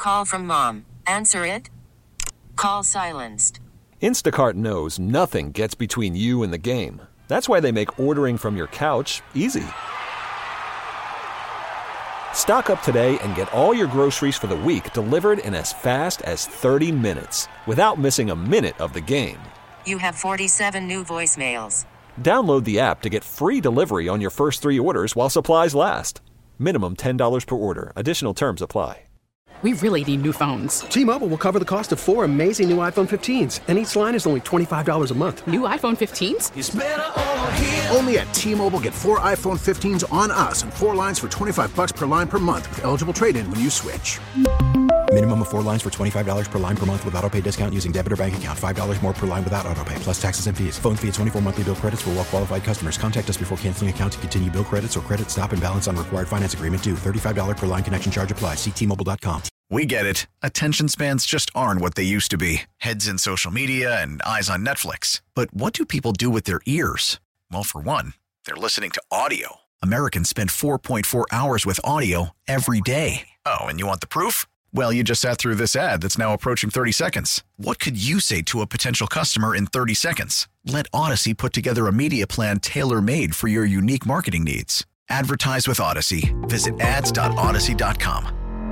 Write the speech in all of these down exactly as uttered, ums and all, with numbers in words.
call from mom. Answer it. Call silenced. Instacart knows nothing gets between you and the game. That's why they make ordering from your couch easy. Stock up today and get all your groceries for the week delivered in as fast as thirty minutes without missing a minute of the game. You have forty-seven new voicemails. Download the app to get free delivery on your first three orders while supplies last. Minimum ten dollars per order. Additional terms apply. We really need new phones. T-Mobile will cover the cost of four amazing new iPhone fifteens, and each line is only twenty-five dollars a month. New iPhone fifteens? It's better over here. Only at T-Mobile, get four iPhone fifteens on us and four lines for twenty-five bucks per line per month with eligible trade-in when you switch. Minimum of four lines for twenty-five dollars per line per month with autopay discount using debit or bank account. five dollars more per line without autopay, plus taxes and fees. Phone fee at twenty-four monthly bill credits for well-qualified customers. Contact us before canceling account to continue bill credits or credit stop and balance on required finance agreement due. thirty-five dollars per line connection charge applies. See T Mobile dot com. We get it. Attention spans just aren't what they used to be. Heads in social media and eyes on Netflix. But what do people do with their ears? Well, for one, they're listening to audio. Americans spend four point four hours with audio every day. Oh, and you want the proof? Well, you just sat through this ad that's now approaching thirty seconds. What could you say to a potential customer in thirty seconds? Let Odyssey put together a media plan tailor-made for your unique marketing needs. Advertise with Odyssey. Visit ads dot odyssey dot com.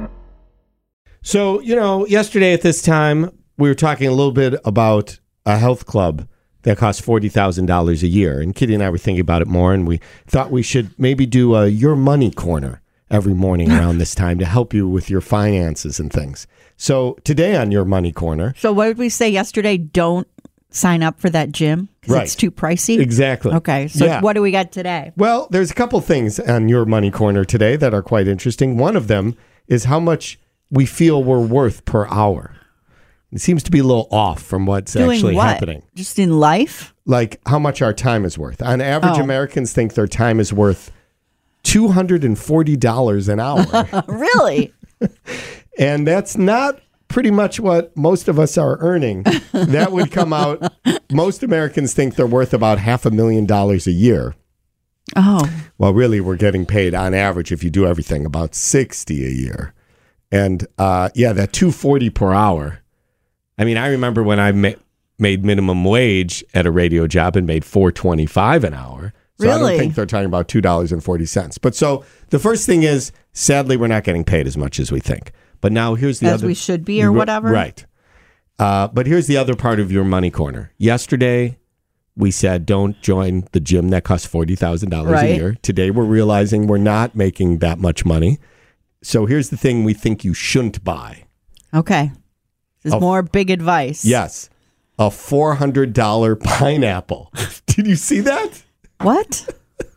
So, you know, yesterday at this time, we were talking a little bit about a health club that costs forty thousand dollars a year. And Kitty and I were thinking about it more, and we thought we should maybe do a Your Money Corner every morning around this time to help you with your finances and things. So today on Your Money Corner. So what did we say yesterday? Don't sign up for that gym because right. It's too pricey? Exactly. Okay. So yeah. What do we got today? Well, there's a couple things on Your Money Corner today that are quite interesting. One of them is how much we feel we're worth per hour. It seems to be a little off from what's Doing actually what? happening. Just in life? Like how much our time is worth. On average, Oh. Americans think their time is worth two hundred forty dollars an hour. Really? And that's not pretty much what most of us are earning. That would come out, most Americans think they're worth about half a million dollars a year. Oh. Well, really, we're getting paid on average, if you do everything, about sixty a year. And uh, yeah, that two hundred forty dollars per hour. I mean, I remember when I ma- made minimum wage at a radio job and made four dollars and twenty-five cents an hour. So Really? I don't think they're talking about two dollars and forty cents. But so the first thing is, sadly, we're not getting paid as much as we think. But now here's the As other. we should be or whatever? Right. Uh, but here's the other part of Your Money Corner. Yesterday, we said don't join the gym that costs forty thousand dollars Right. a year. Today, we're realizing we're not making that much money. So here's the thing we think you shouldn't buy. Okay. This is Oh. more big advice. Yes. A four hundred dollars pineapple. Did you see that? What?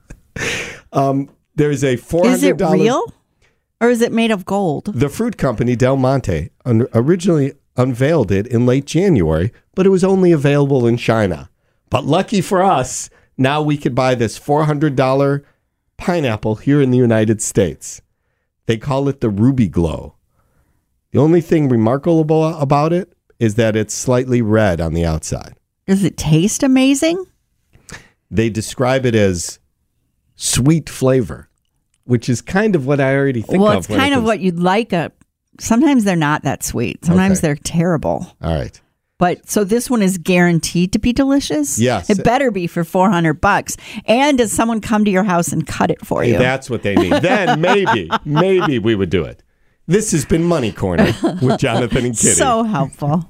Um, there's a four hundred dollars. Is it real? Or is it made of gold? The fruit company, Del Monte, un- originally unveiled it in late January, but it was only available in China. But lucky for us, now we could buy this four hundred dollars pineapple here in the United States. They call it the Ruby Glow. The only thing remarkable about it is that it's slightly red on the outside. Does it taste amazing? They describe it as sweet flavor, which is kind of what I already think well, of. it's when it kind of comes- what you'd like. A. Sometimes they're not that sweet. Sometimes Okay. they're terrible. All right. But so this one is guaranteed to be delicious? Yes. It better be for four hundred bucks. And does someone come to your house and cut it for Hey, you? that's what they need. Then maybe, maybe we would do it. This has been Money Corner with Jonathan and Kitty. So helpful.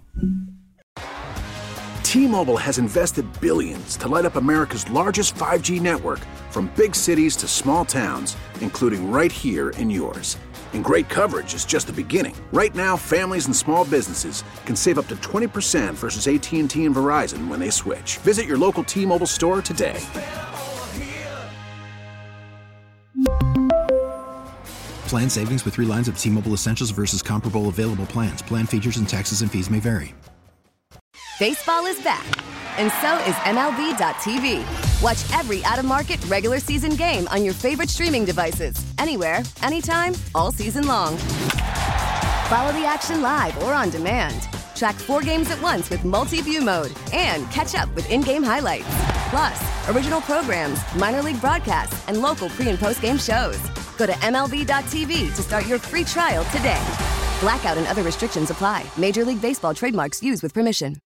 T-Mobile has invested billions to light up America's largest five G network, from big cities to small towns, including right here in yours. And great coverage is just the beginning. Right now, families and small businesses can save up to twenty percent versus A T and T and Verizon when they switch. Visit your local T-Mobile store today. Plan savings with three lines of T-Mobile Essentials versus comparable available plans. Plan features and taxes and fees may vary. Baseball is back, and so is M L B dot T V. Watch every out-of-market regular season game on your favorite streaming devices, anywhere, anytime, all season long. Follow the action live or on demand. Track four games at once with multi-view mode and catch up with in-game highlights. Plus, original programs, minor league broadcasts, and local pre- and post-game shows. Go to M L B dot T V to start your free trial today. Blackout and other restrictions apply. Major League Baseball trademarks used with permission.